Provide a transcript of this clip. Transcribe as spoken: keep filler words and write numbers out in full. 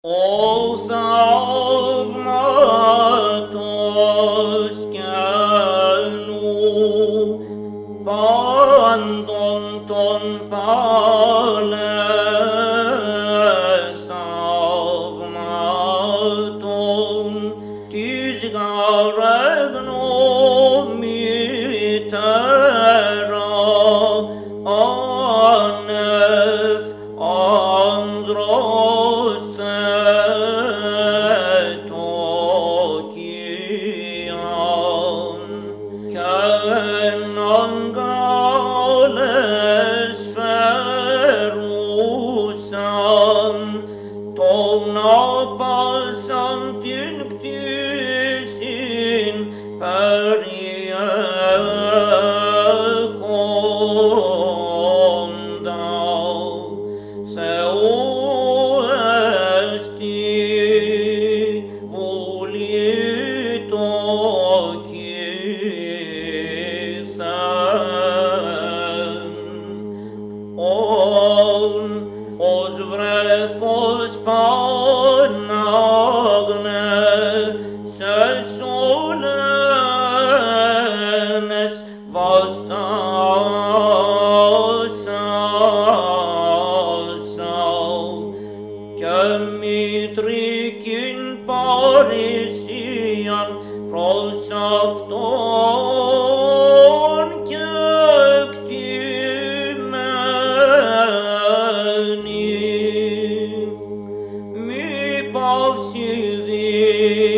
Ο θαύματος καινού πάντων των παλαιών θαύματων της γαρεγνωμητέρα άνευ άνδρος θετοκίαν και έναν καλές φερούσαν τον άπασαν την κτήσιν περιέχοντα. Θεού εστι βουλή το κήθεν. Ον ως βρέφος πανάγνε σε σωλένες βαστάσασαν και μητρικήν παρησίαν προς αυτόν και εκτιμένη. Μη παύσει